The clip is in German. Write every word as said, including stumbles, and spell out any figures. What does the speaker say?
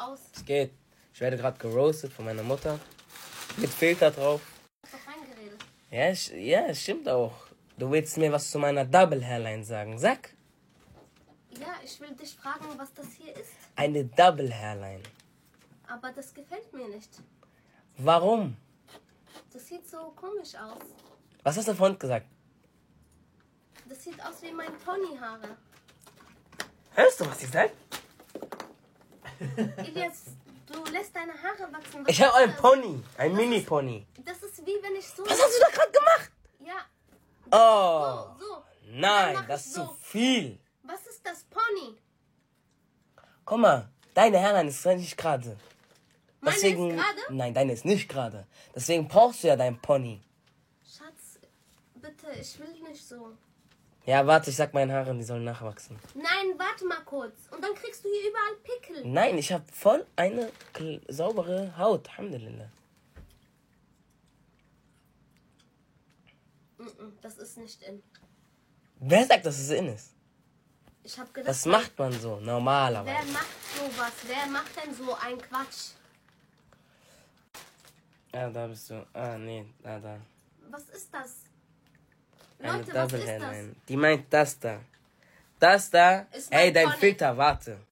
aus. Es geht. Ich werde gerade geroastet von meiner Mutter. Mit Filter drauf. Hast doch reingeredet. Ja, ich, ja, es stimmt auch. Du willst mir was zu meiner Double Hairline sagen. Sag. Ja, ich will dich fragen, was das hier ist. Eine Double Hairline. Aber das gefällt mir nicht. Warum? Das sieht so komisch aus. Was hast du vorhin gesagt? Das sieht aus wie mein Ponyhaare. Hörst du, was ich sag? Elias, du lässt deine Haare wachsen. Was Ich habe ist einen das? Pony. Ein Das Mini-Pony. Das ist wie wenn ich so... Was hast du da gerade gemacht? Ja, Oh. so, so. Und dann Nein, mach das ich ist so. zu viel. Was ist das Pony? Guck mal, deine Hairline ist nicht gerade. Meine Deswegen, ist gerade? nein, deine ist nicht gerade. Deswegen brauchst du ja deinen Pony. Schatz, bitte, ich will nicht so. Ja, warte, ich sag meinen Haaren, die sollen nachwachsen. Nein, warte mal kurz. Und dann kriegst du hier überall Pickel. Nein, ich habe voll eine kl- saubere Haut. Alhamdulillah. Mm-mm, das ist nicht in. Wer sagt, dass es in ist? Ich hab gedacht, Das macht man so, wer normalerweise. macht sowas? Wer macht denn so ein Quatsch? Ja, da bist du. Ah, nee, da, da. Was ist das? Eine Leute, was Double ist das? Hairline. Die meint das da. Das da. Ist Ey, mein dein Pony. Filter, warte.